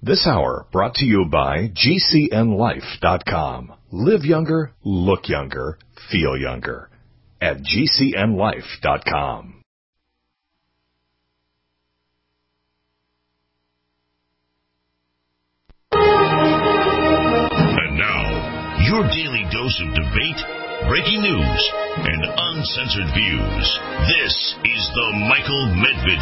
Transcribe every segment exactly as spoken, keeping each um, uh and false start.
This hour brought to you by G C N life dot com. Live younger, look younger, feel younger at G C N life dot com. And now, your daily dose of debate, breaking news, and uncensored views. This is the Michael Medved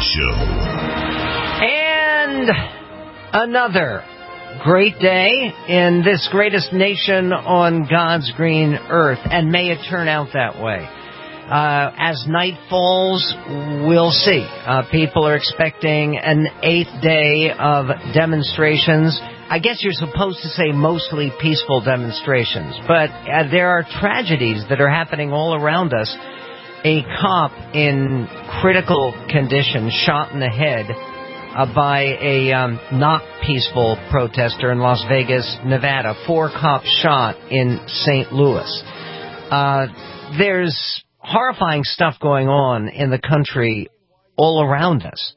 Show. And another great day in this greatest nation on God's green earth, and may it turn out that way. Uh, as night falls, we'll see. Uh, people are expecting an eighth day of demonstrations. I guess you're supposed to say mostly peaceful demonstrations, but uh, there are tragedies that are happening all around us. A cop in critical condition shot in the head Uh, by a um, not peaceful protester in Las Vegas, Nevada. Four cops shot in Saint Louis. Uh, there's horrifying stuff going on in the country all around us.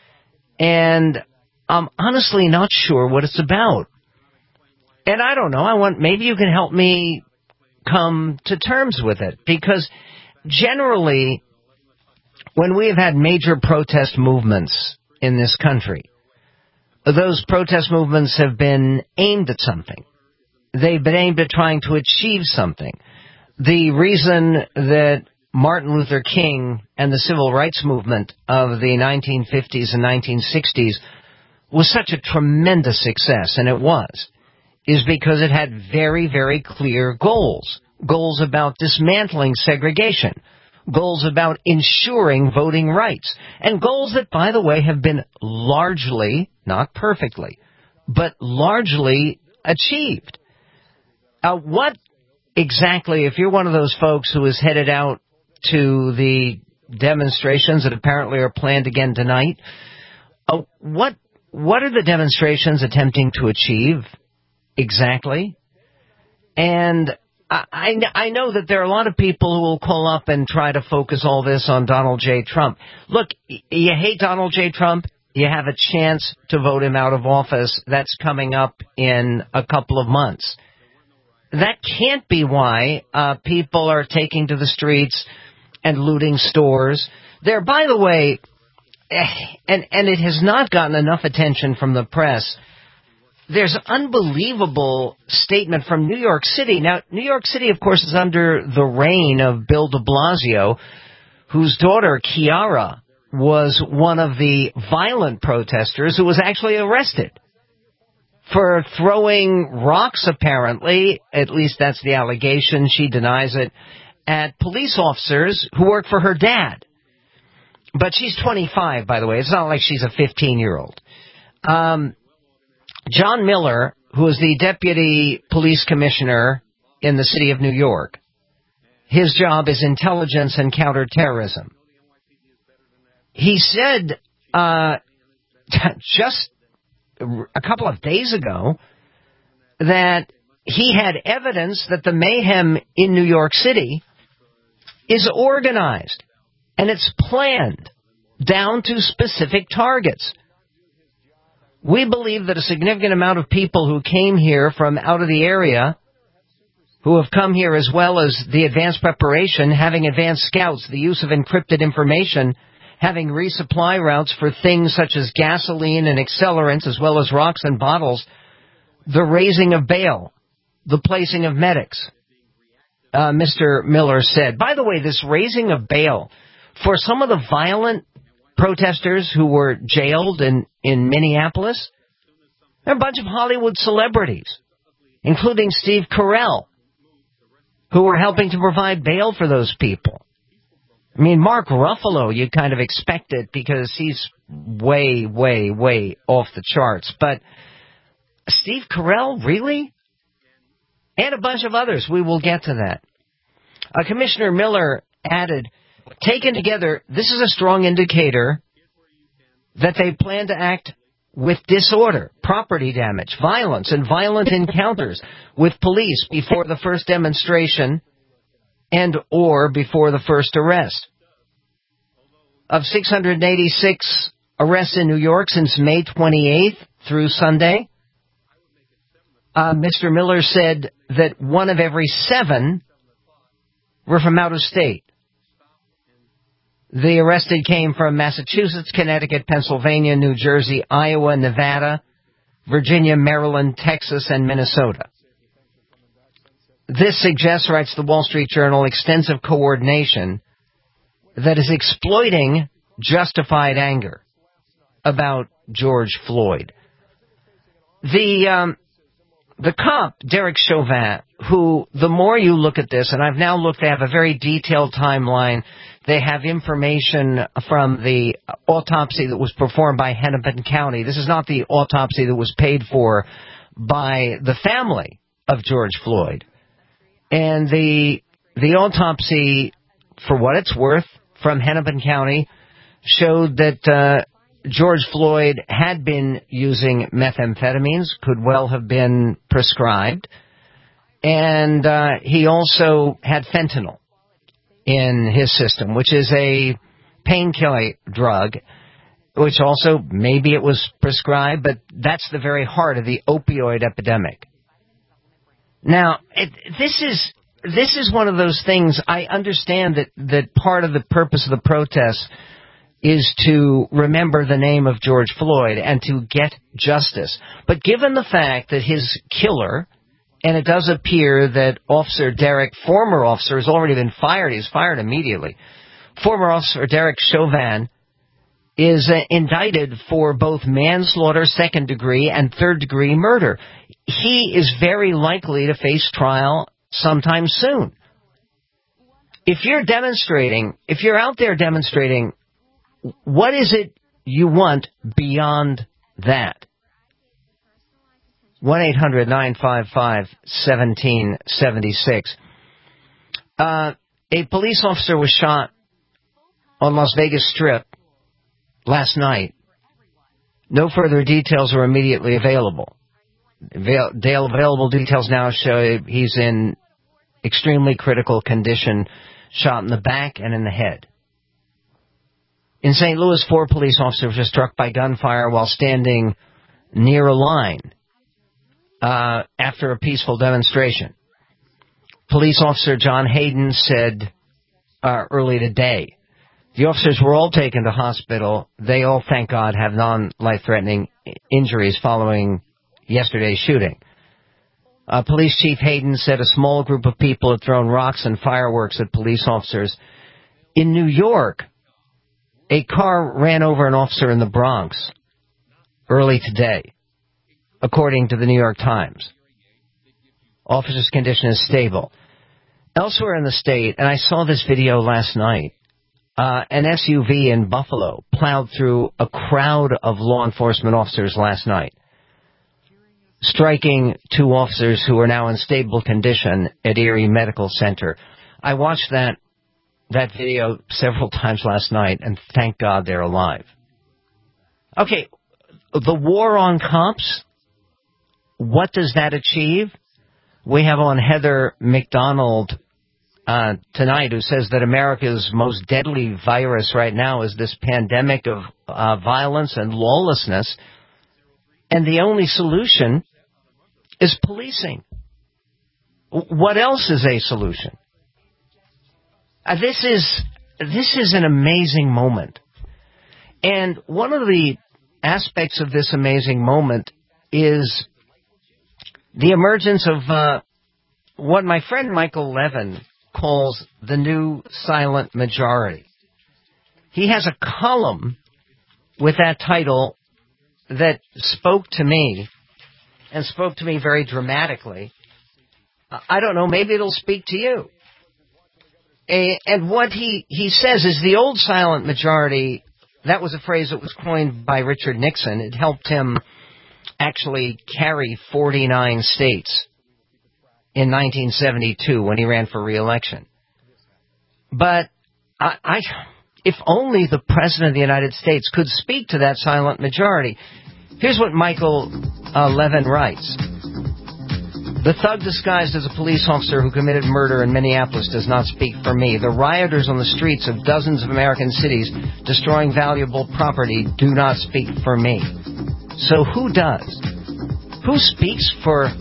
And I'm honestly not sure what it's about. And I don't know. I want, maybe you can help me come to terms with it. Because generally, when we have had major protest movements in this country, those protest movements have been aimed at something. They've been aimed at trying to achieve something. The reason that Martin Luther King and the civil rights movement of the nineteen fifties and nineteen sixties was such a tremendous success, and it was, is because it had very, very clear goals. Goals about dismantling segregation. Goals about ensuring voting rights, and goals that, by the way, have been largely, not perfectly, but largely achieved. Uh, what exactly, if you're one of those folks who is headed out to the demonstrations that apparently are planned again tonight, uh, what what are the demonstrations attempting to achieve exactly? And I, I know that there are a lot of people who will call up and try to focus all this on Donald J. Trump. Look, you hate Donald J. Trump, you have a chance to vote him out of office. That's coming up in a couple of months. That can't be why uh, people are taking to the streets and looting stores. There, by the way, and, and it has not gotten enough attention from the press, there's an unbelievable statement from New York City. Now, New York City, of course, is under the reign of Bill de Blasio, whose daughter, Chiara, was one of the violent protesters who was actually arrested for throwing rocks, apparently, at least that's the allegation, she denies it, at police officers who work for her dad. But she's twenty-five, by the way. It's not like she's a fifteen-year-old. Um... John Miller, who is the deputy police commissioner in the city of New York, his job is intelligence and counterterrorism. He said uh, just a couple of days ago that he had evidence that the mayhem in New York City is organized and it's planned down to specific targets. We believe that a significant amount of people who came here from out of the area, who have come here as well as the advanced preparation, having advanced scouts, the use of encrypted information, having resupply routes for things such as gasoline and accelerants, as well as rocks and bottles, the raising of bail, the placing of medics, uh, Mister Miller said. By the way, this raising of bail, for some of the violent protesters who were jailed in, in Minneapolis, there are a bunch of Hollywood celebrities, including Steve Carell, who were helping to provide bail for those people. I mean, Mark Ruffalo, you kind of expect it because he's way, way, way off the charts. But Steve Carell, really? And a bunch of others. We will get to that. Uh, Commissioner Miller added, taken together, this is a strong indicator that they plan to act with disorder, property damage, violence, and violent encounters with police before the first demonstration and or before the first arrest. Of six hundred eighty-six arrests in New York since May twenty-eighth through Sunday, Uh, Mister Miller said that one of every seven were from out of state. The arrested came from Massachusetts, Connecticut, Pennsylvania, New Jersey, Iowa, Nevada, Virginia, Maryland, Texas, and Minnesota. This suggests, writes the Wall Street Journal, extensive coordination that is exploiting justified anger about George Floyd. The um, the cop, Derek Chauvin, who, the more you look at this, and I've now looked, they have a very detailed timeline. They have information from the autopsy that was performed by Hennepin County. This is not the autopsy that was paid for by the family of George Floyd. And the the autopsy, for what it's worth, from Hennepin County, showed that uh, George Floyd had been using methamphetamines, could well have been prescribed, and uh, he also had fentanyl in his system, which is a painkiller drug, which also maybe it was prescribed, but that's the very heart of the opioid epidemic. Now, it, this is this is one of those things. I understand that, that part of the purpose of the protests is to remember the name of George Floyd and to get justice. But given the fact that his killer, and it does appear that Officer Derek, former officer, has already been fired. He's fired immediately. Former Officer Derek Chauvin is uh, indicted for both manslaughter, second degree, and third degree murder. He is very likely to face trial sometime soon. If you're demonstrating, if you're out there demonstrating, what is it you want beyond that? one eight hundred nine five five one seven seven six. Uh, a police officer was shot on Las Vegas Strip last night. No further details were immediately available. Avail- available details now show he's in extremely critical condition, shot in the back and in the head. In Saint Louis, four police officers were struck by gunfire while standing near a line uh, after a peaceful demonstration. Police officer John Hayden said uh, early today, the officers were all taken to hospital. They all, thank God, have non-life-threatening injuries following yesterday's shooting. Uh, Police Chief Hayden said a small group of people had thrown rocks and fireworks at police officers. In New York, a car ran over an officer in the Bronx early today, according to the New York Times. Officer's condition is stable. Elsewhere in the state, and I saw this video last night, uh, an S U V in Buffalo plowed through a crowd of law enforcement officers last night, striking two officers who are now in stable condition at Erie Medical Center. I watched that that video several times last night, and thank God they're alive. Okay, the war on cops, what does that achieve? We have on Heather McDonald uh, tonight, who says that America's most deadly virus right now is this pandemic of uh, violence and lawlessness, and the only solution is policing. What else is a solution? Uh, this is this is an amazing moment. And one of the aspects of this amazing moment is the emergence of uh, what my friend Michael Levin calls the new silent majority. He has a column with that title that spoke to me, and spoke to me very dramatically. I don't know, maybe it'll speak to you. And what he, he says is the old silent majority, that was a phrase that was coined by Richard Nixon. It helped him actually carry forty-nine states in nineteen seventy-two when he ran for re-election. But I, I, if only the President of the United States could speak to that silent majority. Here's what Michael uh, Levin writes. The thug disguised as a police officer who committed murder in Minneapolis does not speak for me. The rioters on the streets of dozens of American cities destroying valuable property do not speak for me. So who does? Who speaks for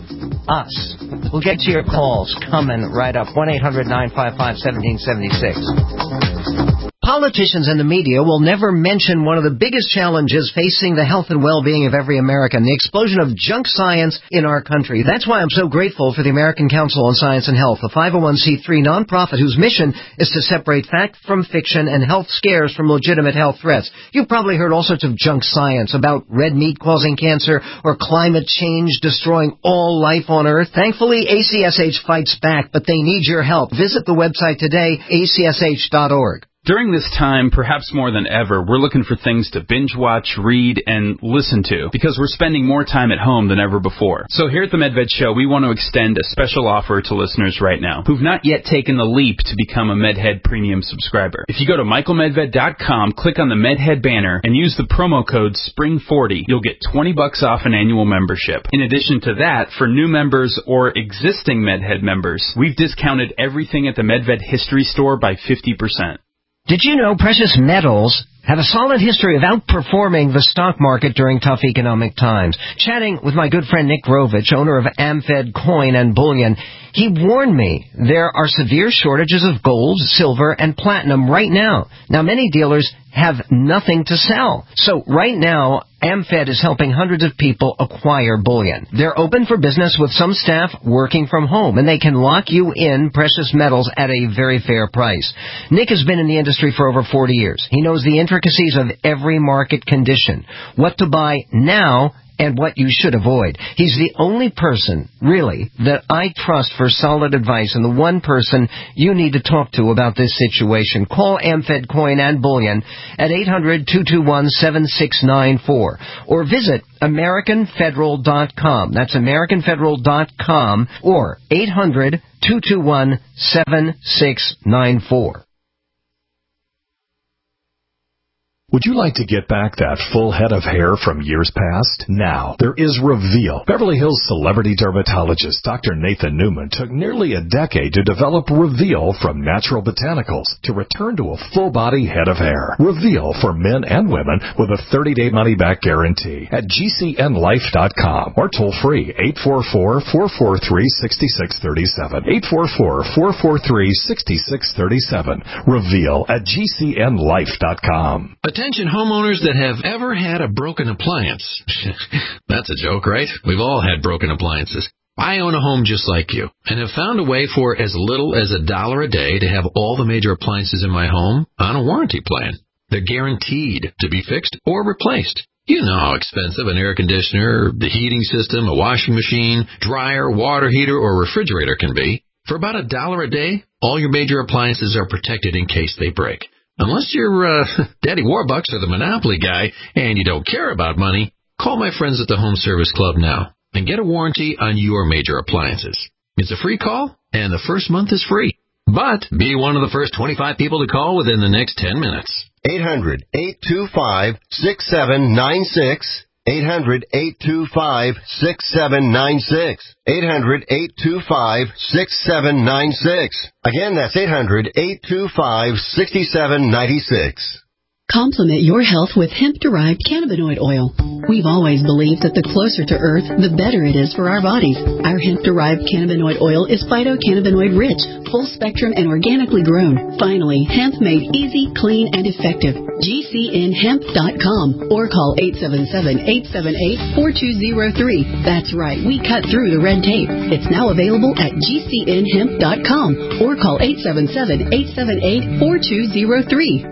us. We'll get to your calls coming right up. one eight hundred nine five five one seven seven six. Politicians and the media will never mention one of the biggest challenges facing the health and well-being of every American, the explosion of junk science in our country. That's why I'm so grateful for the American Council on Science and Health, a five oh one c three nonprofit whose mission is to separate fact from fiction and health scares from legitimate health threats. You've probably heard all sorts of junk science about red meat causing cancer or climate change destroying all life on Earth. Thankfully, A C S H fights back, but they need your help. Visit the website today, A C S H dot org. During this time, perhaps more than ever, we're looking for things to binge watch, read, and listen to, because we're spending more time at home than ever before. So here at the MedVed Show, we want to extend a special offer to listeners right now who've not yet taken the leap to become a MedHead Premium subscriber. If you go to michael medved dot com, click on the MedHead banner, and use the promo code spring forty, you'll get twenty bucks off an annual membership. In addition to that, for new members or existing MedHead members, we've discounted everything at the MedVed History Store by fifty percent. Did you know precious metals have a solid history of outperforming the stock market during tough economic times? Chatting with my good friend Nick Grovich, owner of AmFed Coin and Bullion, he warned me there are severe shortages of gold, silver, and platinum right now. Now, many dealers have nothing to sell. So right now, AmFed is helping hundreds of people acquire bullion. They're open for business with some staff working from home, and they can lock you in precious metals at a very fair price. Nick has been in the industry for over forty years. He knows the intricacies of every market condition, what to buy now, and what you should avoid. He's the only person, really, that I trust for solid advice, and the one person you need to talk to about this situation. Call AmFed Coin and Bullion at eight hundred, two two one, seven six nine four or visit american federal dot com. That's american federal dot com or eight hundred, two two one, seven six nine four. Would you like to get back that full head of hair from years past? Now, there is Reveal. Beverly Hills celebrity dermatologist Doctor Nathan Newman took nearly a decade to develop Reveal from natural botanicals to return to a full-body head of hair. Reveal for men and women with a thirty-day money-back guarantee at G C N life dot com or toll-free eight four four, four four three, six six three seven. eight four four, four four three, six six three seven. Reveal at G C N life dot com. Attention homeowners that have ever had a broken appliance. That's a joke, right? We've all had broken appliances. I own a home just like you and have found a way for as little as a dollar a day to have all the major appliances in my home on a warranty plan. They're guaranteed to be fixed or replaced. You know how expensive an air conditioner, the heating system, a washing machine, dryer, water heater, or refrigerator can be. For about a dollar a day, all your major appliances are protected in case they break. Unless you're uh, Daddy Warbucks or the Monopoly guy and you don't care about money, call my friends at the Home Service Club now and get a warranty on your major appliances. It's a free call, and the first month is free. But be one of the first twenty-five people to call within the next ten minutes. eight hundred, eight two five, six seven nine six. eight hundred, eight two five, six seven nine six. eight hundred, eight two five, six seven nine six. Again, that's eight hundred, eight two five, six seven nine six. Complement your health with hemp-derived cannabinoid oil. We've always believed that the closer to Earth, the better it is for our bodies. Our hemp-derived cannabinoid oil is phytocannabinoid-rich, full-spectrum, and organically grown. Finally, hemp made easy, clean, and effective. G C N hemp dot com or call eight seven seven, eight seven eight, four two zero three. That's right, we cut through the red tape. It's now available at G C N hemp dot com or call eight seven seven, eight seven eight, four two zero three.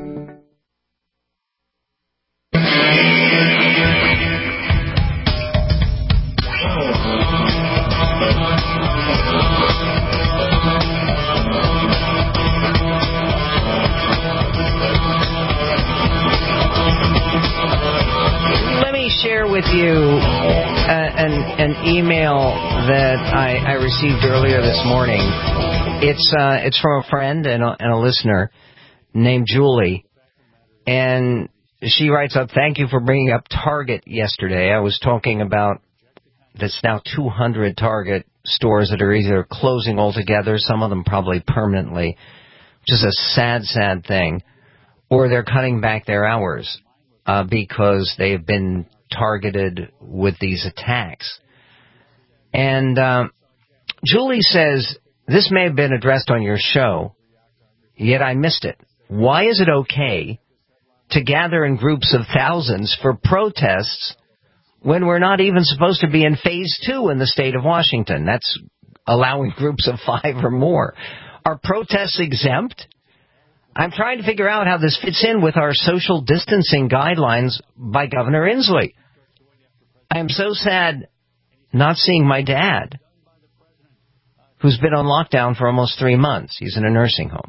Share with you uh, an, an email that I, I received earlier this morning. It's uh, it's from a friend and a, and a listener named Julie, and she writes up, "Thank you for bringing up Target yesterday. I was talking about that's now two hundred Target stores that are either closing altogether, some of them probably permanently, which is a sad, sad thing, or they're cutting back their hours uh, because they've been targeted with these attacks." And um, Julie says, this may have been addressed on your show, yet I missed it. Why is it okay to gather in groups of thousands for protests when we're not even supposed to be in phase two in the state of Washington? That's allowing groups of five or more. Are protests exempt? I'm trying to figure out how this fits in with our social distancing guidelines by Governor Inslee. I am so sad not seeing my dad, who's been on lockdown for almost three months. He's in a nursing home.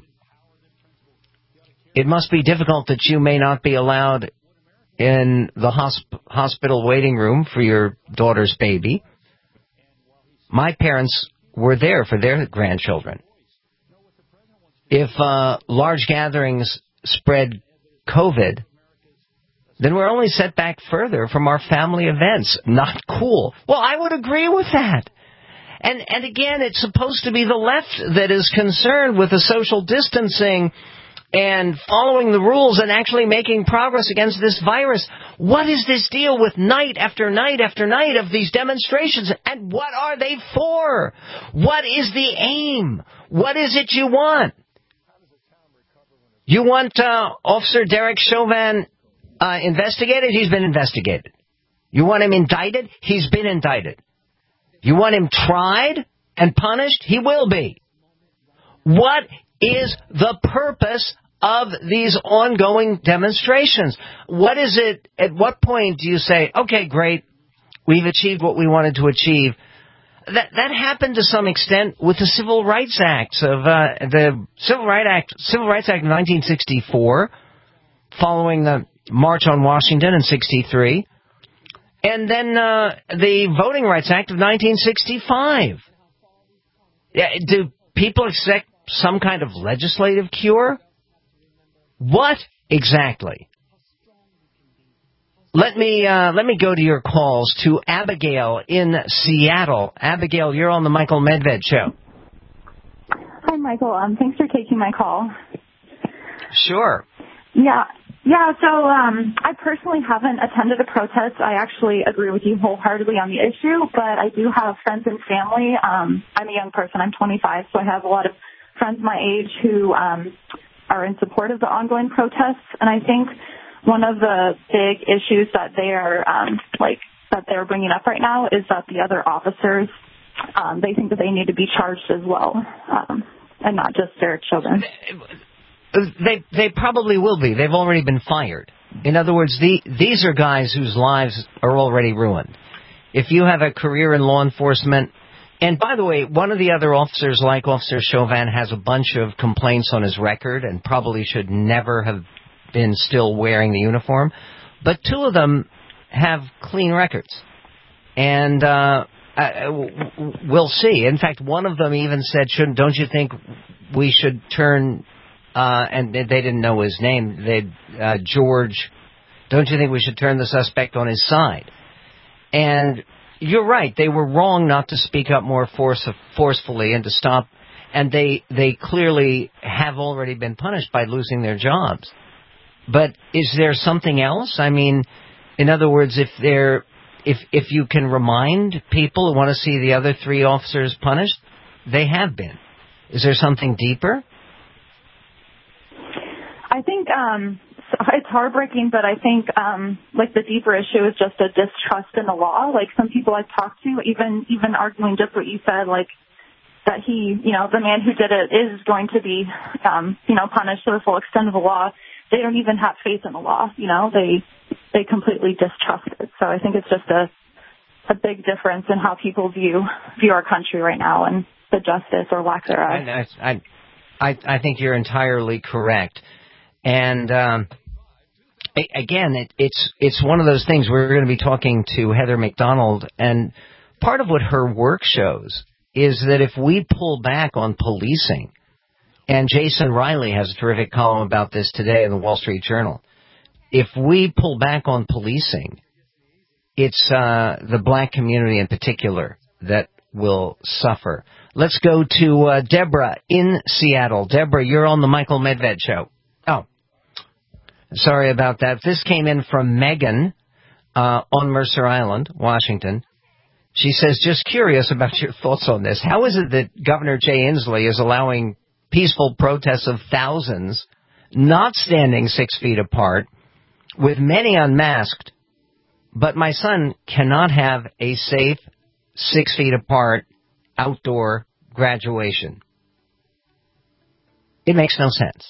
It must be difficult that you may not be allowed in the hosp- hospital waiting room for your daughter's baby. My parents were there for their grandchildren. If uh, large gatherings spread COVID, then we're only set back further from our family events. Not cool. Well, I would agree with that. And and again, it's supposed to be the left that is concerned with the social distancing and following the rules and actually making progress against this virus. What is this deal with night after night after night of these demonstrations? And what are they for? What is the aim? What is it you want? You want uh, Officer Derek Chauvin uh, investigated? He's been investigated. You want him indicted? He's been indicted. You want him tried and punished? He will be. What is the purpose of these ongoing demonstrations? What is it? At what point do you say, okay, great, we've achieved what we wanted to achieve? That that happened to some extent with the Civil Rights Acts of uh, the Civil Rights Act, Civil Rights Act of nineteen sixty-four, following the March on Washington in sixty-three. And then uh, the Voting Rights Act of nineteen sixty-five. Yeah, do people expect some kind of legislative cure? What exactly? Let me uh, let me go to your calls to Abigail in Seattle. Abigail, you're on the Michael Medved Show. Hi, Michael. Um, thanks for taking my call. Sure. Yeah. Yeah, so um, I personally haven't attended a protest. I actually agree with you wholeheartedly on the issue, but I do have friends and family. Um, I'm a young person. I'm twenty-five, so I have a lot of friends my age who um, are in support of the ongoing protests. And I think one of the big issues that they are um, like that they're bringing up right now is that the other officers, um, they think that they need to be charged as well, um, and not just Derek Chauvin. They they probably will be. They've already been fired. In other words, the, these are guys whose lives are already ruined. If you have a career in law enforcement, and by the way, one of the other officers, like Officer Chauvin, has a bunch of complaints on his record and probably should never have been still wearing the uniform. But two of them have clean records. And uh, we'll see. In fact, one of them even said, "Shouldn't? Don't you think we should turn..." Uh, and they didn't know his name. They, uh, George, don't you think we should turn the suspect on his side? And you're right. They were wrong not to speak up more force, forcefully and to stop. And they, they clearly have already been punished by losing their jobs. But is there something else? I mean, in other words, if there, if, if you can remind people who want to see the other three officers punished, they have been. Is there something deeper? I think um, it's heartbreaking, but I think um, like the deeper issue is just a distrust in the law. Like some people I've talked to, even even arguing just what you said, like that he, you know, the man who did it is going to be, um, you know, punished to the full extent of the law. They don't even have faith in the law. You know, they they completely distrust it. So I think it's just a a big difference in how people view view our country right now and the justice or lack thereof. I I I think you're entirely correct. And um, again, it, it's it's one of those things. We're going to be talking to Heather McDonald, and part of what her work shows is that if we pull back on policing, and Jason Riley has a terrific column about this today in the Wall Street Journal, if we pull back on policing, it's uh, the black community in particular that will suffer. Let's go to uh, Deborah in Seattle. Deborah, you're on the Michael Medved Show. Oh. Sorry about that. This came in from Megan uh, on Mercer Island, Washington. She says, just curious about your thoughts on this. How is it that Governor Jay Inslee is allowing peaceful protests of thousands, not standing six feet apart, with many unmasked, but my son cannot have a safe, six feet apart, outdoor graduation? It makes no sense.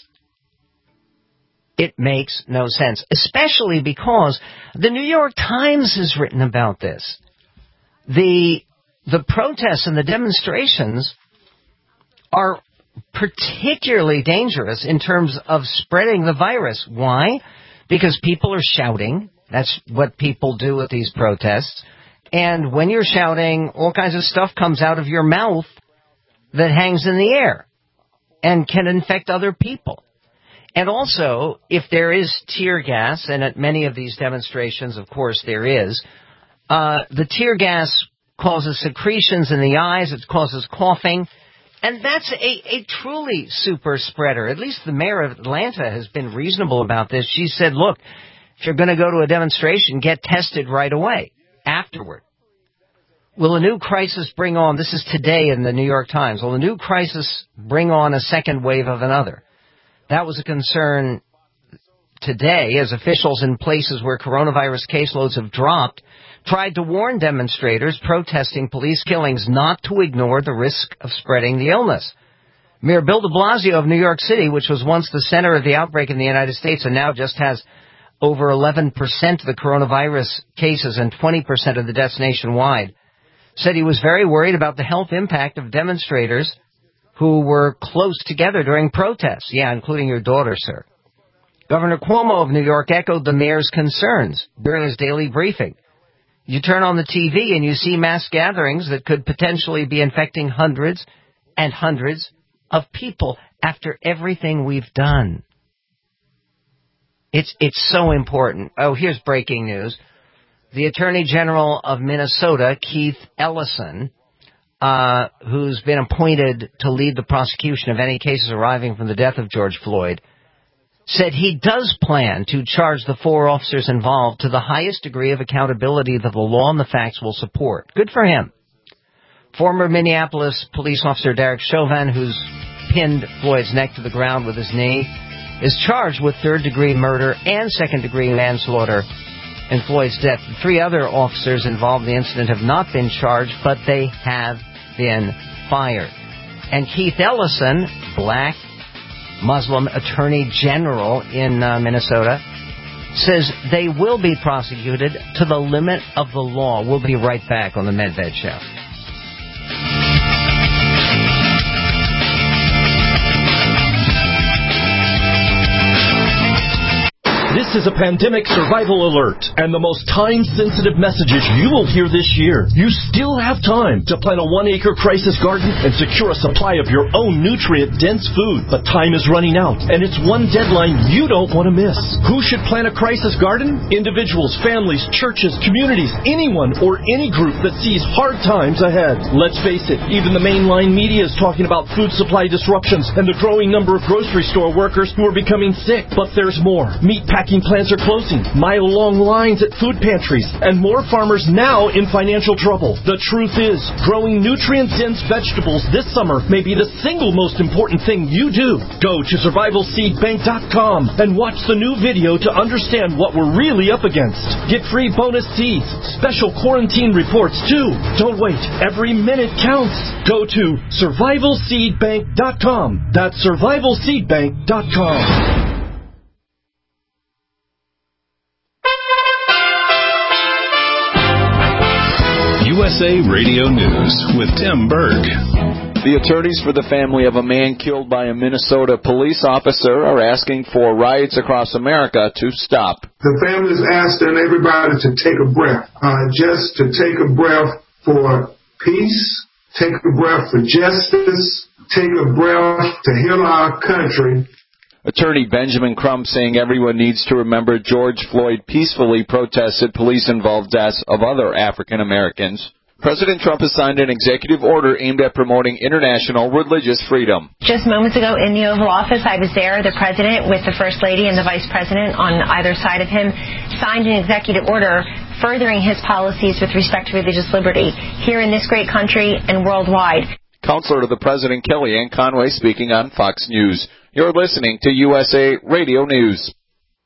It makes no sense, especially because the New York Times has written about this. The the protests and the demonstrations are particularly dangerous in terms of spreading the virus. Why? Because people are shouting. That's what people do at these protests. And when you're shouting, all kinds of stuff comes out of your mouth that hangs in the air and can infect other people. And also, if there is tear gas, and at many of these demonstrations, of course, there is, uh, the tear gas causes secretions in the eyes, it causes coughing, and that's a, a truly super spreader. At least the mayor of Atlanta has been reasonable about this. She said, look, if you're going to go to a demonstration, get tested right away, afterward. Will a new crisis bring on, this is today in the New York Times, will a new crisis bring on a second wave of another? That was a concern today as officials in places where coronavirus caseloads have dropped tried to warn demonstrators protesting police killings not to ignore the risk of spreading the illness. Mayor Bill de Blasio of New York City, which was once the center of the outbreak in the United States and now just has over eleven percent of the coronavirus cases and twenty percent of the deaths nationwide, said he was very worried about the health impact of demonstrators who were close together during protests. Yeah, including your daughter, sir. Governor Cuomo of New York echoed the mayor's concerns during his daily briefing. You turn on the T V and you see mass gatherings that could potentially be infecting hundreds and hundreds of people after everything we've done. It's, it's so important. Oh, here's breaking news. The Attorney General of Minnesota, Keith Ellison, uh, who's been appointed to lead the prosecution of any cases arising from the death of George Floyd, said he does plan to charge the four officers involved to the highest degree of accountability that the law and the facts will support. Good for him. Former Minneapolis police officer Derek Chauvin, who's pinned Floyd's neck to the ground with his knee, is charged with third-degree murder and second-degree manslaughter in Floyd's death. The three other officers involved in the incident have not been charged, but they have been fired. And Keith Ellison, black Muslim Attorney General in uh, Minnesota, says they will be prosecuted to the limit of the law. We'll be right back on the Medved Show. This is a pandemic survival alert and the most time-sensitive messages you will hear this year. You still have time to plant a one-acre crisis garden and secure a supply of your own nutrient-dense food. But time is running out, and it's one deadline you don't want to miss. Who should plant a crisis garden? Individuals, families, churches, communities, anyone or any group that sees hard times ahead. Let's face it, even the mainline media is talking about food supply disruptions and the growing number of grocery store workers who are becoming sick. But there's more. Meat packing plants are closing, mile-long lines at food pantries, and more farmers now in financial trouble. The truth is, growing nutrient-dense vegetables this summer may be the single most important thing you do. Go to survival seed bank dot com and watch the new video to understand what we're really up against. Get free bonus seeds, special quarantine reports too. Don't wait. Every minute counts. Go to survival seed bank dot com. That's survival seed bank dot com. U S A Radio News with Tim Berg. The attorneys for the family of a man killed by a Minnesota police officer are asking for riots across America to stop. The family is asking everybody to take a breath, uh, just to take a breath for peace, take a breath for justice, take a breath to heal our country. Attorney Benjamin Crump saying everyone needs to remember George Floyd peacefully protested police-involved deaths of other African Americans. President Trump has signed an executive order aimed at promoting international religious freedom. Just moments ago in the Oval Office, I was there. The president with the First Lady and the Vice President on either side of him signed an executive order furthering his policies with respect to religious liberty here in this great country and worldwide. Counselor to the President Kellyanne Conway speaking on Fox News. You're listening to U S A Radio News.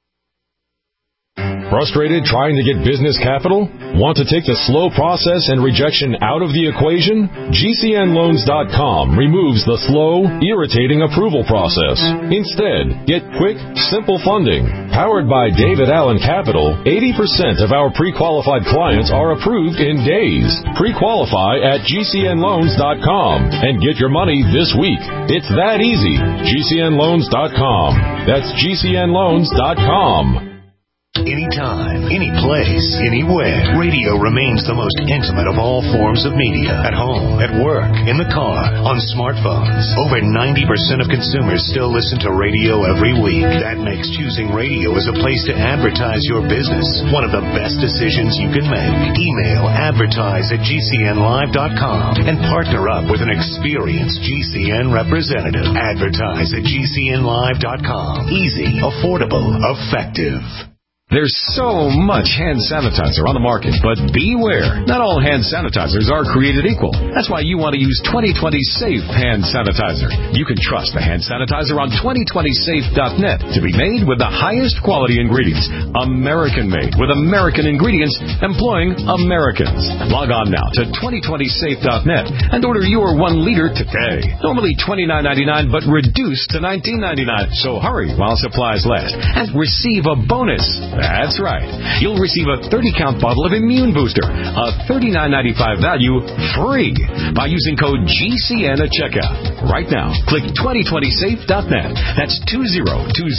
Frustrated trying to get business capital? Want to take the slow process and rejection out of the equation? G C N loans dot com removes the slow, irritating approval process. Instead, get quick, simple funding. Powered by David Allen Capital, eighty percent of our pre-qualified clients are approved in days. Pre-qualify at G C N loans dot com and get your money this week. It's that easy. G C N loans dot com. That's G C N loans dot com. Anytime, any place, anywhere, radio remains the most intimate of all forms of media. At home, at work, in the car, on smartphones. Over ninety percent of consumers still listen to radio every week. That makes choosing radio as a place to advertise your business one of the best decisions you can make. Email advertise at G C N live dot com and partner up with an experienced G C N representative. Advertise at G C N live dot com. Easy, affordable, effective. There's so much hand sanitizer on the market, but beware. Not all hand sanitizers are created equal. That's why you want to use twenty twenty Safe Hand Sanitizer. You can trust the hand sanitizer on twenty twenty safe dot net to be made with the highest quality ingredients. American-made with American ingredients employing Americans. Log on now to twenty twenty safe dot net and order your one liter today. Normally twenty-nine ninety-nine, but reduced to nineteen ninety-nine. So hurry while supplies last and receive a bonus. That's right. You'll receive a thirty count bottle of Immune Booster, a thirty-nine ninety-five value, free by using code G C N at checkout. Right now, click twenty twenty safe dot net. That's twenty twenty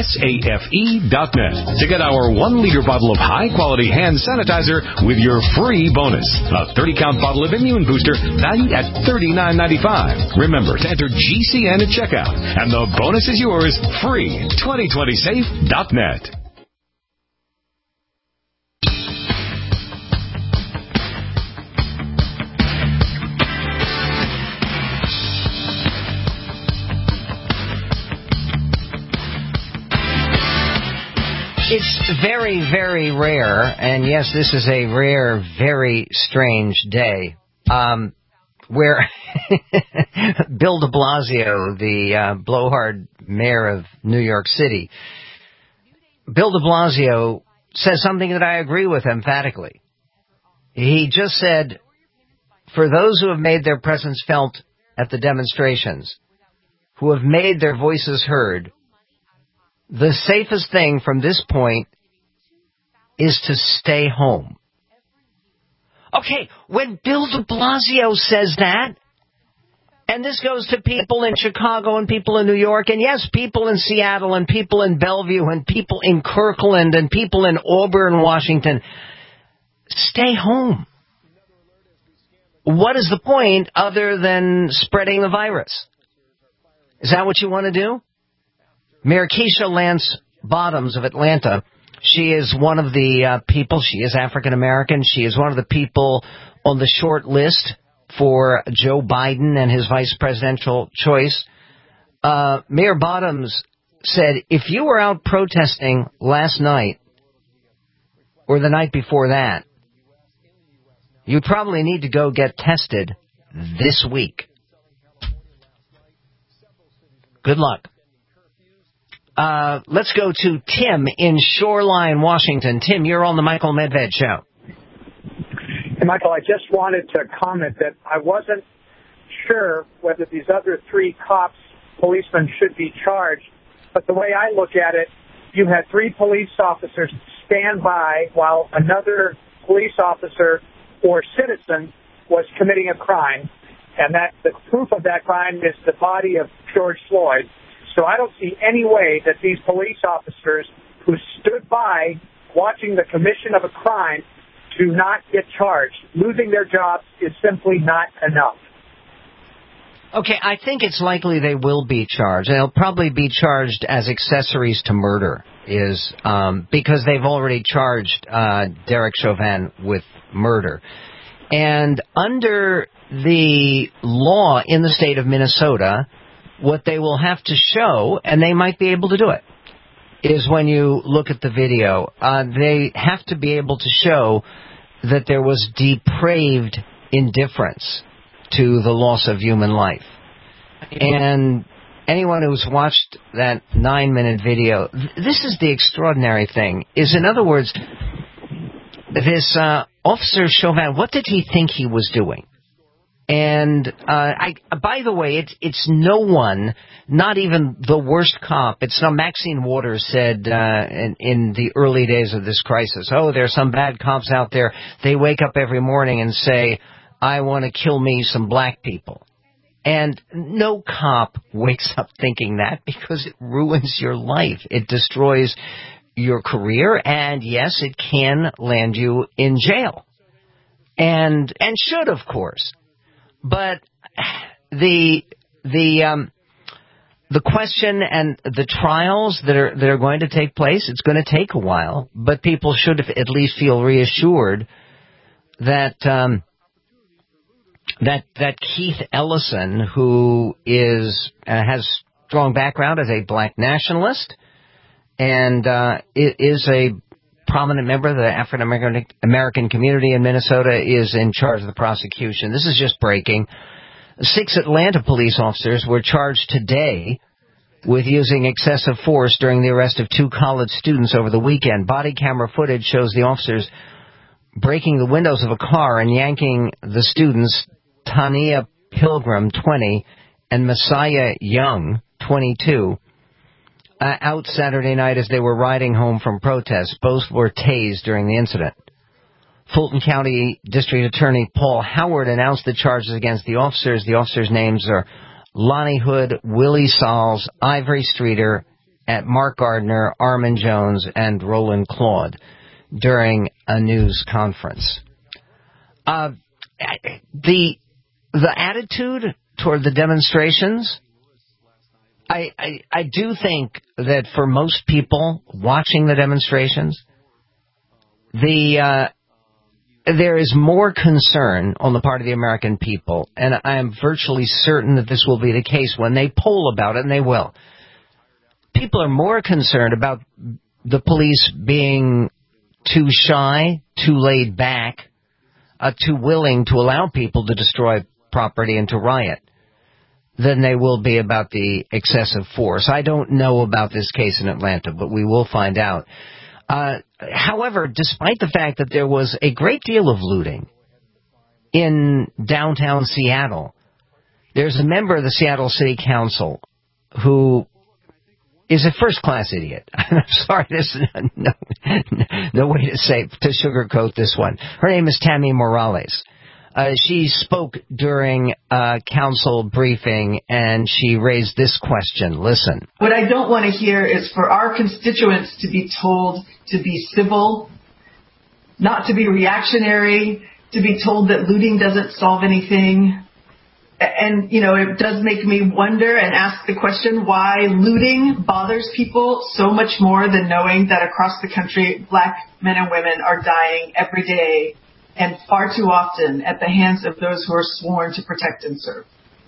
safe dot net to get our one liter bottle of high-quality hand sanitizer with your free bonus. A thirty count bottle of Immune Booster valued at thirty-nine ninety-five. Remember to enter G C N at checkout, and the bonus is yours free. twenty twenty safe dot net. It's very, very rare, and yes, this is a rare, very strange day, um, where Bill de Blasio, the uh, blowhard mayor of New York City, Bill de Blasio says something that I agree with emphatically. He just said, for those who have made their presence felt at the demonstrations, who have made their voices heard, the safest thing from this point is to stay home. Okay, when Bill de Blasio says that, and this goes to people in Chicago and people in New York, and yes, people in Seattle and people in Bellevue and people in Kirkland and people in Auburn, Washington, stay home. What is the point other than spreading the virus? Is that what you want to do? Mayor Keisha Lance Bottoms of Atlanta, she is one of the uh, people, she is African American, she is one of the people on the short list for Joe Biden and his vice presidential choice. Uh, Mayor Bottoms said, if you were out protesting last night or the night before that, you probably need to go get tested this week. Good luck. Uh, let's go to Tim in Shoreline, Washington. Tim, you're on the Michael Medved Show. Hey, Michael, I just wanted to comment that I wasn't sure whether these other three cops, policemen, should be charged. But the way I look at it, you had three police officers stand by while another police officer or citizen was committing a crime. And that the proof of that crime is the body of George Floyd. So I don't see any way that these police officers who stood by watching the commission of a crime do not get charged. Losing their jobs is simply not enough. Okay, I think it's likely they will be charged. They'll probably be charged as accessories to murder, is um, because they've already charged uh, Derek Chauvin with murder. And under the law in the state of Minnesota, what they will have to show, and they might be able to do it, is when you look at the video. Uh, they have to be able to show that there was depraved indifference to the loss of human life. And anyone who's watched that nine-minute video, th- this is the extraordinary thing, is in other words, this uh, Officer Chauvin, what did he think he was doing? And, uh, I, by the way, it's, it's no one, not even the worst cop. It's not, Maxine Waters said, uh, in, in the early days of this crisis, oh, there's some bad cops out there. They wake up every morning and say, I want to kill me some black people. And no cop wakes up thinking that, because it ruins your life. It destroys your career, and yes, it can land you in jail. And, and should, of course. But the the um, the question and the trials that are that are going to take place, it's going to take a while. But people should at least feel reassured that um, that that Keith Ellison, who is uh, has strong background as a black nationalist and uh, is a prominent member of the African American American community in Minnesota, is in charge of the prosecution. This is just breaking. Six Atlanta police officers were charged today with using excessive force during the arrest of two college students over the weekend. Body camera footage shows the officers breaking the windows of a car and yanking the students, Tania Pilgrim, twenty, and Messiah Young, twenty-two, Uh, out Saturday night as they were riding home from protests. Both were tased during the incident. Fulton County District Attorney Paul Howard announced the charges against the officers. The officers' names are Lonnie Hood, Willie Sauls, Ivory Streeter, at Mark Gardner, Armin Jones, and Roland Claude during a news conference. Uh, the the attitude toward the demonstrations, I, I, I do think that for most people watching the demonstrations, the uh, there is more concern on the part of the American people, and I am virtually certain that this will be the case when they poll about it, and they will. People are more concerned about the police being too shy, too laid back, uh, too willing to allow people to destroy property and to riot, than they will be about the excessive force. I don't know about this case in Atlanta, but we will find out. Uh, however, despite the fact that there was a great deal of looting in downtown Seattle, there's a member of the Seattle City Council who is a first-class idiot. I'm sorry, there's no, no way to say, to sugarcoat this one. Her name is Tammy Morales. Uh, she spoke during a council briefing, and she raised this question. Listen. What I don't want to hear is for our constituents to be told to be civil, not to be reactionary, to be told that looting doesn't solve anything. And, you know, it does make me wonder and ask the question why looting bothers people so much more than knowing that across the country, black men and women are dying every day and far too often at the hands of those who are sworn to protect and serve.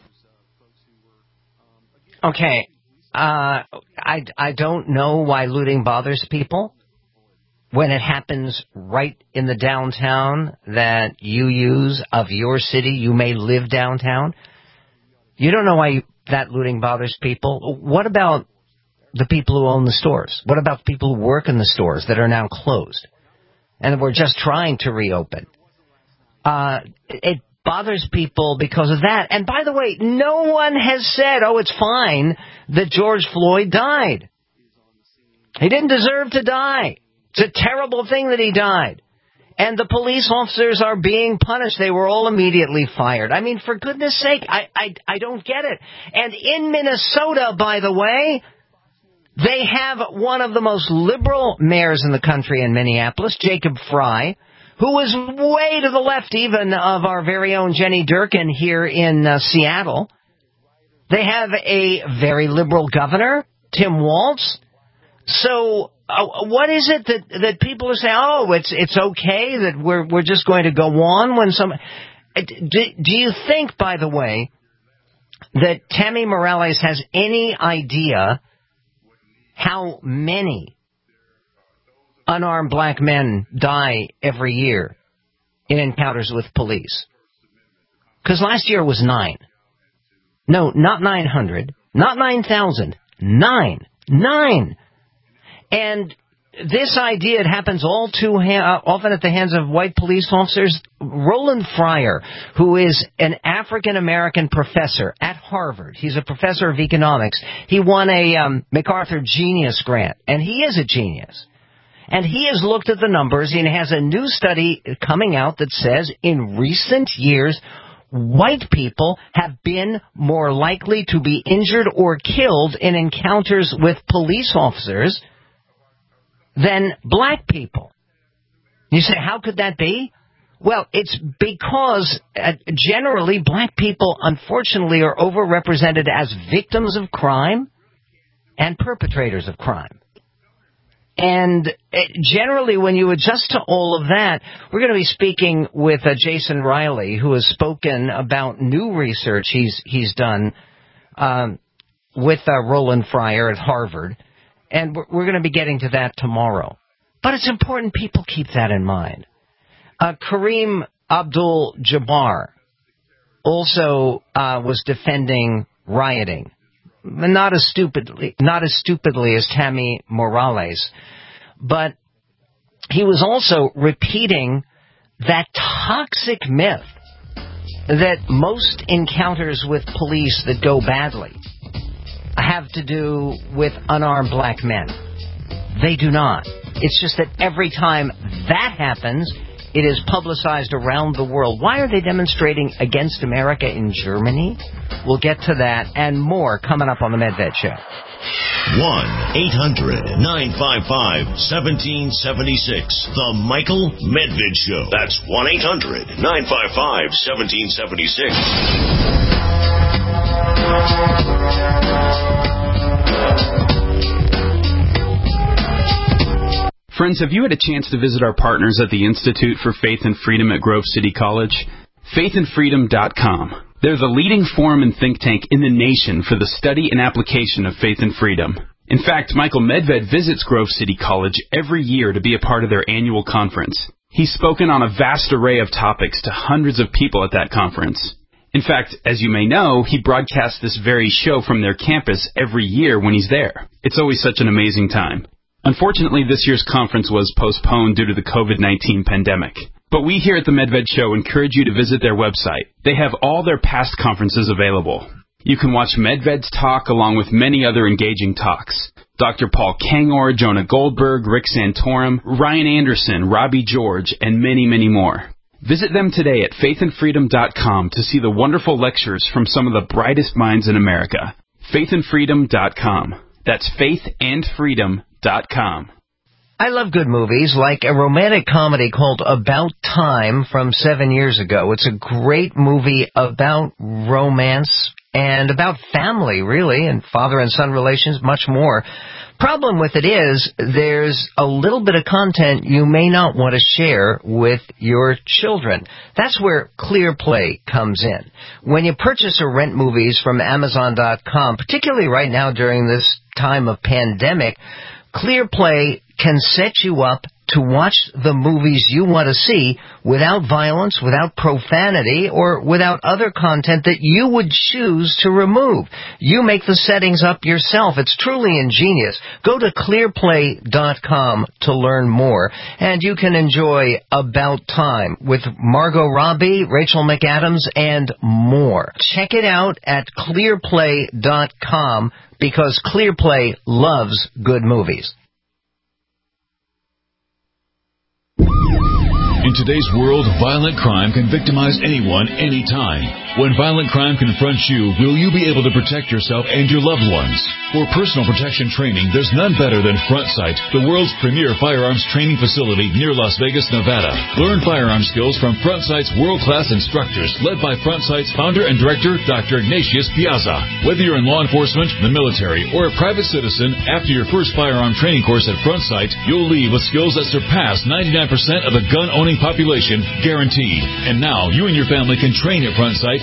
Okay. Uh, I, I don't know why looting bothers people when it happens right in the downtown that you use of your city. You may live downtown. You don't know why that looting bothers people. What about the people who own the stores? What about the people who work in the stores that are now closed and we're just trying to reopen? Uh, it bothers people because of that. And by the way, no one has said, oh, it's fine that George Floyd died. He didn't deserve to die. It's a terrible thing that he died. And the police officers are being punished. They were all immediately fired. I mean, for goodness sake, I, I, I don't get it. And in Minnesota, by the way, they have one of the most liberal mayors in the country in Minneapolis, Jacob Frey, who is way to the left even of our very own Jenny Durkin here in uh, Seattle. They have a very liberal governor, Tim Walz. So uh, what is it that, that people are saying, oh, it's it's okay that we're we're just going to go on when some... Do, do you think, by the way, that Tammy Morales has any idea how many unarmed black men die every year in encounters with police? Because last year was nine. No, not nine hundred, not nine thousand, nine. Nine. And this idea, it happens all too ha- often at the hands of white police officers. Roland Fryer, who is an African-American professor at Harvard, he's a professor of economics. He won a um, MacArthur Genius Grant, and he is a genius. And he has looked at the numbers and has a new study coming out that says in recent years, white people have been more likely to be injured or killed in encounters with police officers than black people. You say, how could that be? Well, it's because uh, generally black people, unfortunately, are overrepresented as victims of crime and perpetrators of crime. And generally, when you adjust to all of that, we're going to be speaking with uh, Jason Riley, who has spoken about new research he's he's done um, with uh, Roland Fryer at Harvard. And we're, we're going to be getting to that tomorrow. But it's important people keep that in mind. Uh, Kareem Abdul-Jabbar also uh, was defending rioting. Not as stupidly, not as stupidly as Tammy Morales, but he was also repeating that toxic myth that most encounters with police that go badly have to do with unarmed black men. They do not. It's just that every time that happens, it is publicized around the world. Why are they demonstrating against America in Germany? We'll get to that and more coming up on the Medved Show. one eight hundred nine five five one seven seven six. The Michael Medved Show. That's one eight hundred nine five five one seven seven six. Friends, have you had a chance to visit our partners at the Institute for Faith and Freedom at Grove City College? faith and freedom dot com. They're the leading forum and think tank in the nation for the study and application of faith and freedom. In fact, Michael Medved visits Grove City College every year to be a part of their annual conference. He's spoken on a vast array of topics to hundreds of people at that conference. In fact, as you may know, he broadcasts this very show from their campus every year when he's there. It's always such an amazing time. Unfortunately, this year's conference was postponed due to the COVID nineteen pandemic. But we here at the Medved Show encourage you to visit their website. They have all their past conferences available. You can watch Medved's talk along with many other engaging talks. Doctor Paul Kangor, Jonah Goldberg, Rick Santorum, Ryan Anderson, Robbie George, and many, many more. Visit them today at faith and freedom dot com to see the wonderful lectures from some of the brightest minds in America. faith and freedom dot com. That's faith and freedom dot com. I love good movies, like a romantic comedy called About Time from seven years ago. It's a great movie about romance and about family, really, and father and son relations, much more. Problem with it is there's a little bit of content you may not want to share with your children. That's where ClearPlay comes in. When you purchase or rent movies from Amazon dot com, particularly right now during this time of pandemic, ClearPlay can set you up to watch the movies you want to see without violence, without profanity, or without other content that you would choose to remove. You make the settings up yourself. It's truly ingenious. Go to clear play dot com to learn more, and you can enjoy About Time with Margot Robbie, Rachel McAdams, and more. Check it out at clear play dot com because ClearPlay loves good movies. In today's world, violent crime can victimize anyone, anytime. When violent crime confronts you, will you be able to protect yourself and your loved ones? For personal protection training, there's none better than FrontSight, the world's premier firearms training facility near Las Vegas, Nevada. Learn firearm skills from FrontSight's world-class instructors, led by FrontSight's founder and director, Doctor Ignatius Piazza. Whether you're in law enforcement, the military, or a private citizen, after your first firearm training course at FrontSight, you'll leave with skills that surpass ninety-nine percent of the gun-owning population, guaranteed. And now, you and your family can train at FrontSight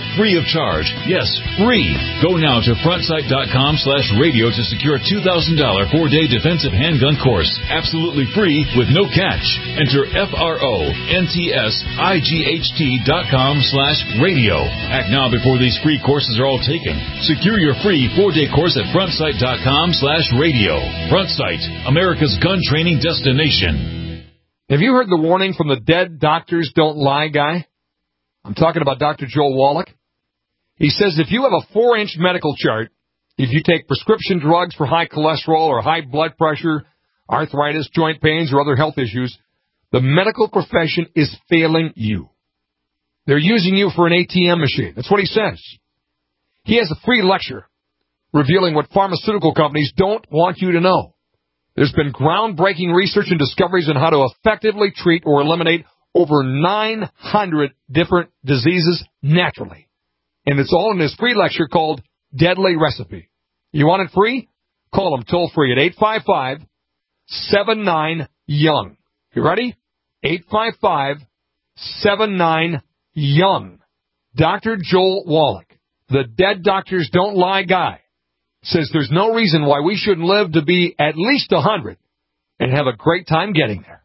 free of charge. Yes, free. Go now to frontsight.com slash radio to secure a two thousand dollars four-day defensive handgun course. Absolutely free with no catch. Enter F-R-O-N-T-S-I-G-H-T dot com slash radio. Act now before these free courses are all taken. Secure your free four-day course at frontsight.com slash radio. Frontsight, America's gun training destination. Have you heard the warning from the dead doctors don't lie guy? I'm talking about Doctor Joel Wallach. He says if you have a four-inch medical chart, if you take prescription drugs for high cholesterol or high blood pressure, arthritis, joint pains, or other health issues, the medical profession is failing you. They're using you for an A T M machine. That's what he says. He has a free lecture revealing what pharmaceutical companies don't want you to know. There's been groundbreaking research and discoveries on how to effectively treat or eliminate over nine hundred different diseases naturally. And it's all in this free lecture called Deadly Recipe. You want it free? Call them toll free at eight five five, seven nine, young. You ready? eight five five, seven nine, young. Doctor Joel Wallach, the dead doctors don't lie guy, says there's no reason why we shouldn't live to be at least one hundred and have a great time getting there.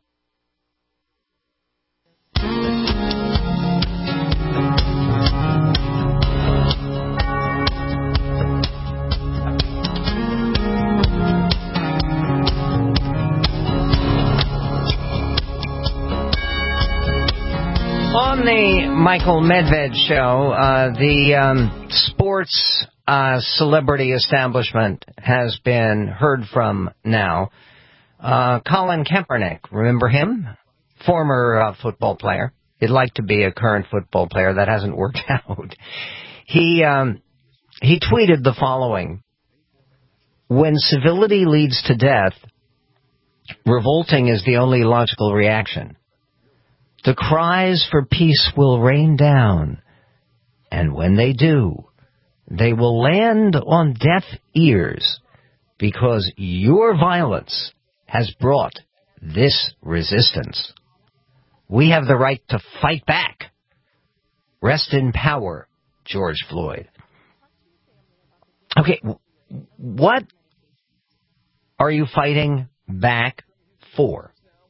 On the Michael Medved show, uh, the um, sports uh, celebrity establishment has been heard from now. Uh, Colin Kaepernick, remember him? Former uh, football player. He'd like to be a current football player. That hasn't worked out. He um, he tweeted the following: when civility leads to death, revolting is the only logical reaction. The cries for peace will rain down, and when they do, they will land on deaf ears, because your violence has brought this resistance. We have the right to fight back. Rest in power, George Floyd. Okay, what are you fighting back for?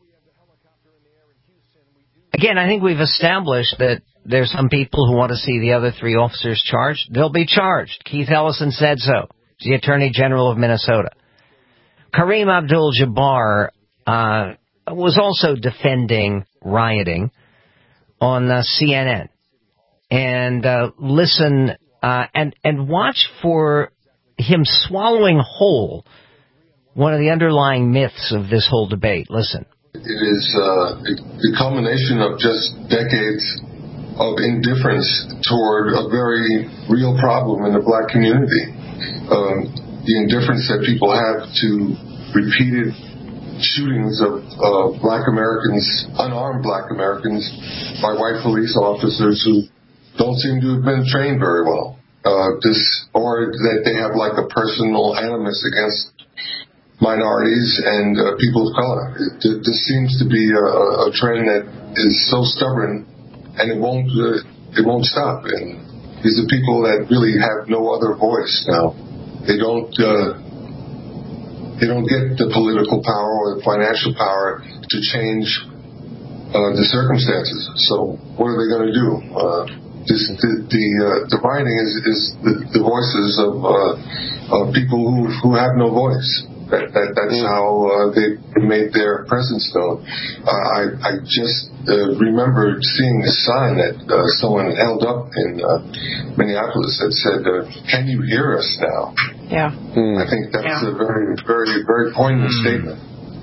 Again, I think we've established that there's some people who want to see the other three officers charged. They'll be charged. Keith Ellison said so. He's the Attorney General of Minnesota. Kareem Abdul-Jabbar uh, was also defending rioting on uh, C N N. And uh, listen uh, and, and watch for him swallowing whole one of the underlying myths of this whole debate. Listen. It is uh, the culmination of just decades of indifference toward a very real problem in the black community. Um, the indifference that people have to repeated shootings of uh, black Americans, unarmed black Americans, by white police officers who don't seem to have been trained very well. Uh, this, or that they have like a personal animus against minorities and uh, people of color. It, it, this seems to be a, a trend that is so stubborn, and it won't uh, it won't stop. And these are people that really have no other voice now. They don't uh, they don't get the political power or the financial power to change uh, the circumstances. So what are they going to do? Uh, this, the the, uh, the rioting is, is the, the voices of, uh, of people who who have no voice. That, that, that's how uh, they made their presence known. Uh, I, I just uh, remember seeing a sign that uh, someone held up in uh, Minneapolis that said, uh, "Can you hear us now?" Yeah. I think that's yeah. a very, very, very poignant mm. statement.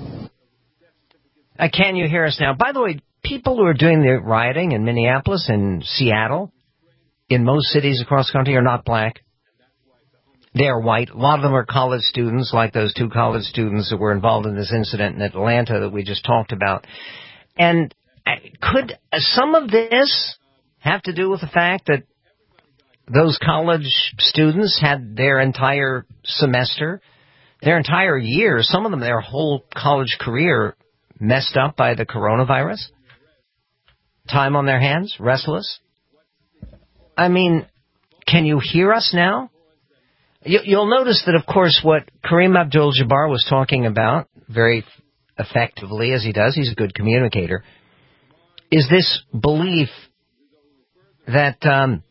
Uh, can you hear us now? By the way, people who are doing the rioting in Minneapolis and Seattle, in most cities across the country, are not black. They are white. A lot of them are college students, like those two college students that were involved in this incident in Atlanta that we just talked about. And could some of this have to do with the fact that those college students had their entire semester, their entire year, some of them their whole college career messed up by the coronavirus? Time on their hands? Restless? I mean, can you hear us now? You, you'll notice that, of course, what Kareem Abdul-Jabbar was talking about very effectively, as he does, he's a good communicator, is this belief that um,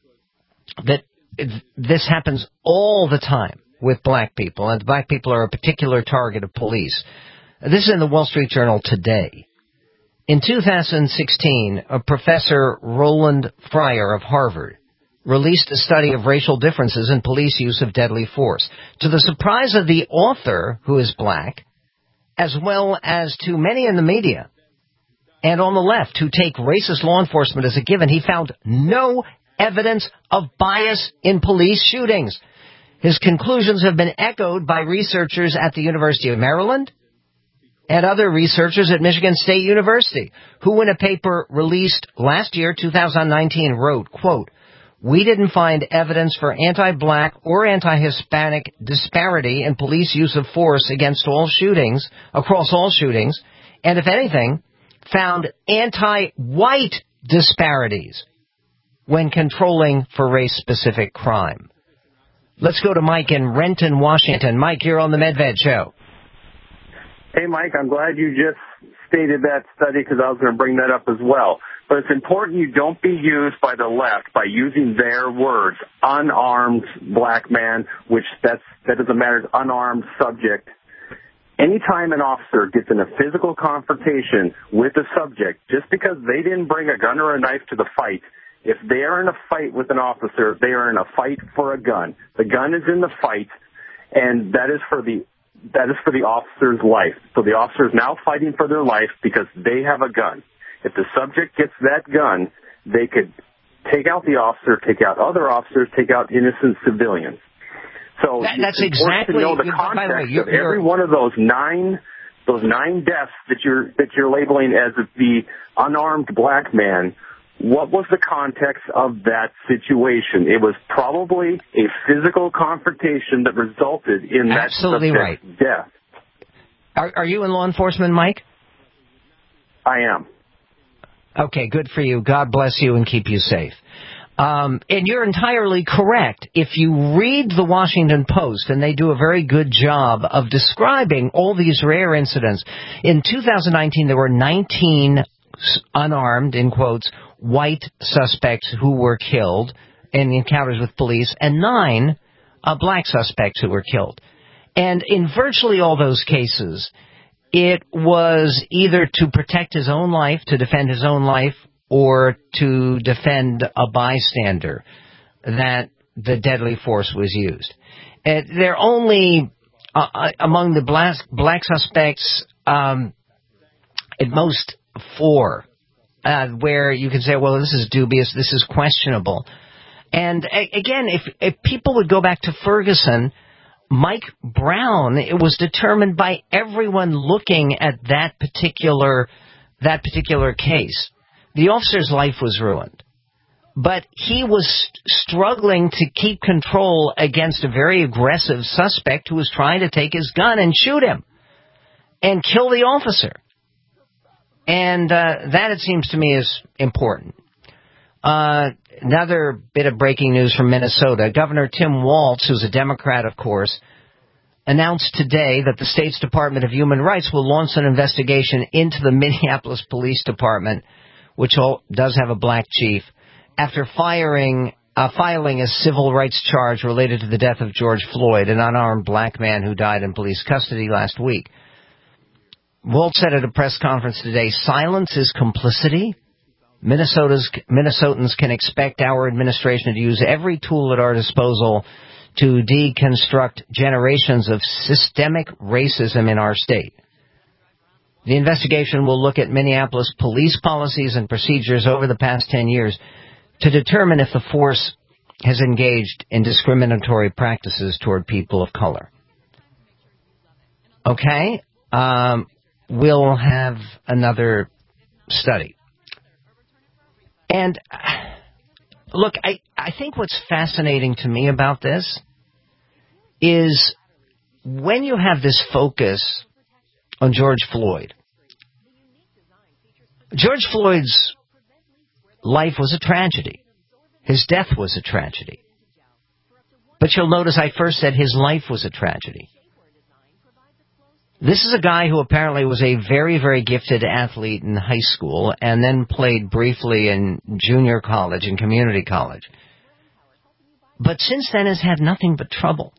that this happens all the time with black people, and black people are a particular target of police. This is in the Wall Street Journal today. In two thousand sixteen, a Professor Roland Fryer of Harvard released a study of racial differences in police use of deadly force. To the surprise of the author, who is black, as well as to many in the media and on the left who take racist law enforcement as a given, he found no evidence of bias in police shootings. His conclusions have been echoed by researchers at the University of Maryland and other researchers at Michigan State University, who in a paper released last year, two thousand nineteen, wrote, quote, "We didn't find evidence for anti-black or anti-Hispanic disparity in police use of force against all shootings, across all shootings, and if anything, found anti-white disparities when controlling for race-specific crime." Let's go to Mike in Renton, Washington. Mike, you're on the Medved Show. Hey, Mike, I'm glad you just stated that study because I was going to bring that up as well. But it's important you don't be used by the left by using their words, unarmed black man, which that's, that doesn't matter, it's unarmed subject. Anytime an officer gets in a physical confrontation with a subject, just because they didn't bring a gun or a knife to the fight, if they are in a fight with an officer, they are in a fight for a gun. The gun is in the fight, and that is for the that is for the officer's life. So the officer is now fighting for their life because they have a gun. If the subject gets that gun, they could take out the officer, take out other officers, take out innocent civilians. So that, that's it's exactly to know the context way, you're, of every you're, one of those nine those nine deaths that you're that you're labeling as the unarmed black man. What was the context of that situation? It was probably a physical confrontation that resulted in that Absolutely subject's right. death. Are, are you in law enforcement, Mike? I am. Okay, good for you. God bless you and keep you safe. Um, and you're entirely correct. If you read the Washington Post, and they do a very good job of describing all these rare incidents, in two thousand nineteen there were nineteen unarmed, in quotes, white suspects who were killed in encounters with police, and nine uh, black suspects who were killed. And in virtually all those cases, it was either to protect his own life, to defend his own life, or to defend a bystander that the deadly force was used. Uh, they're only, uh, among the black, black suspects, um, at most four. Uh, where you can say, well, this is dubious, this is questionable. And a- again, if, if people would go back to Ferguson, Mike Brown, it was determined by everyone looking at that particular, that particular case. The officer's life was ruined. But he was st- struggling to keep control against a very aggressive suspect who was trying to take his gun and shoot him and kill the officer. And uh, that, it seems to me, is important. Uh, another bit of breaking news from Minnesota. Governor Tim Walz, who's a Democrat, of course, announced today that the state's Department of Human Rights will launch an investigation into the Minneapolis Police Department, which all, does have a black chief, after firing, uh, filing a civil rights charge related to the death of George Floyd, an unarmed black man who died in police custody last week. Walz said at a press conference today, silence is complicity. Minnesota's, Minnesotans can expect our administration to use every tool at our disposal to deconstruct generations of systemic racism in our state. The investigation will look at Minneapolis police policies and procedures over the past ten years to determine if the force has engaged in discriminatory practices toward people of color. Okay? Um... We'll have another study. And look, I, I think what's fascinating to me about this is when you have this focus on George Floyd. George Floyd's life was a tragedy. His death was a tragedy. But you'll notice I first said his life was a tragedy. This is a guy who apparently was a very, very gifted athlete in high school and then played briefly in junior college and community college. But since then has had nothing but trouble.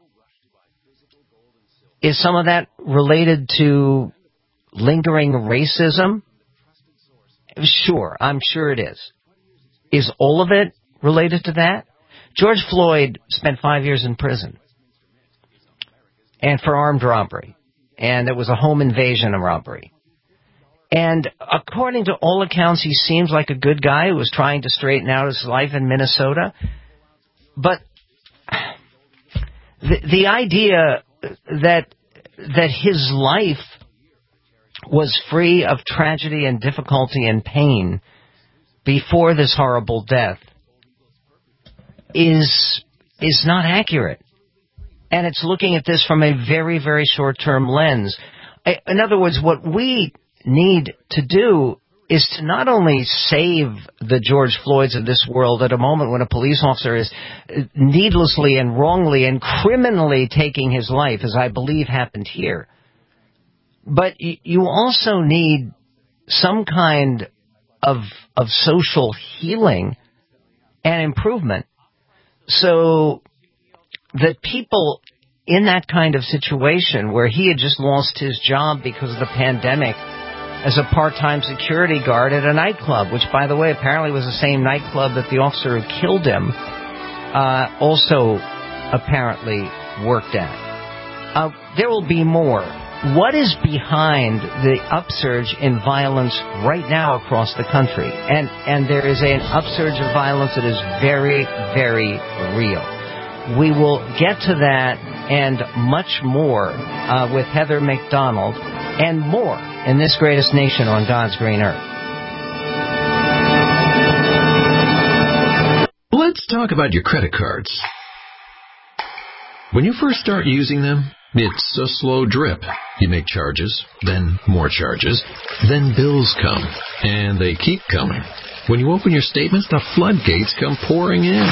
Is some of that related to lingering racism? Sure, I'm sure it is. Is all of it related to that? George Floyd spent five years in prison. And for armed robbery. And it was a home invasion and robbery. And according to all accounts, he seems like a good guy who was trying to straighten out his life in Minnesota. But the, the idea that that his life was free of tragedy and difficulty and pain before this horrible death is is not accurate. And it's looking at this from a very, very short-term lens. In other words, what we need to do is to not only save the George Floyds of this world at a moment when a police officer is needlessly and wrongly and criminally taking his life, as I believe happened here, but you also need some kind of of social healing and improvement so that people in that kind of situation where he had just lost his job because of the pandemic as a part-time security guard at a nightclub, which, by the way, apparently was the same nightclub that the officer who killed him uh, also apparently worked at. Uh, there will be more. What is behind the upsurge in violence right now across the country? And, and there is an upsurge of violence that is very, very real. We will get to that and much more uh, with Heather McDonald and more in this greatest nation on God's green earth. Let's talk about your credit cards. When you first start using them, it's a slow drip. You make charges, then more charges, then bills come, and they keep coming. When you open your statements, the floodgates come pouring in.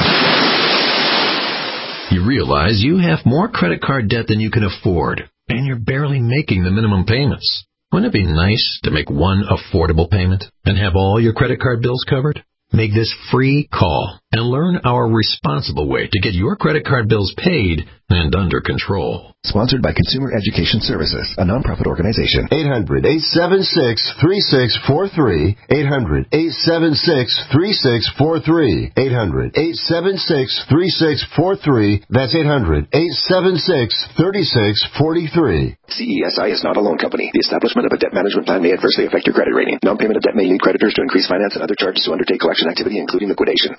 You realize you have more credit card debt than you can afford, and you're barely making the minimum payments. Wouldn't it be nice to make one affordable payment and have all your credit card bills covered? Make this free call and learn our responsible way to get your credit card bills paid and under control. Sponsored by Consumer Education Services, a nonprofit organization. eight hundred, eight seven six, three six four three. eight hundred, eight seven six, three six four three. eight hundred, eight seven six, three six four three. That's eight hundred, eight seven six, three six four three. C E S I is not a loan company. The establishment of a debt management plan may adversely affect your credit rating. Non-payment of debt may lead creditors to increase finance and other charges to undertake collection activity, including liquidation.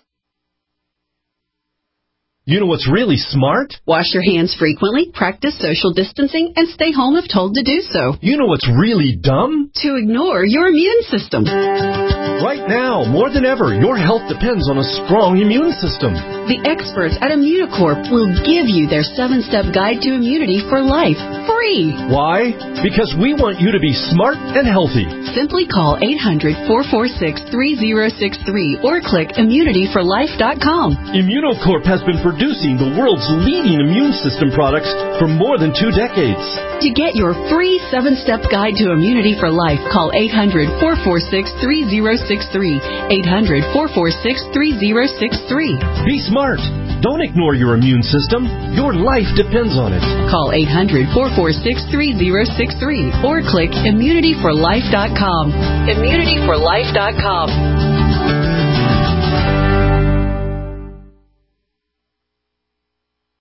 You know what's really smart? Wash your hands frequently, practice social distancing, and stay home if told to do so. You know what's really dumb? To ignore your immune system. Right now, more than ever, your health depends on a strong immune system. The experts at Immunicorp will give you their seven-step guide to immunity for life, free. Why? Because we want you to be smart and healthy. Simply call eight hundred, four four six, three zero six three or click immunity for life dot com. Immunicorp has been producing the world's leading immune system products for more than two decades. To get your free seven-step guide to immunity for life, call eight hundred, four four six, three zero six three. eight hundred, four four six, three zero six three. Be smart. Don't ignore your immune system. Your life depends on it. Call eight hundred, four four six, three zero six three or click immunity for life dot com. immunity for life dot com.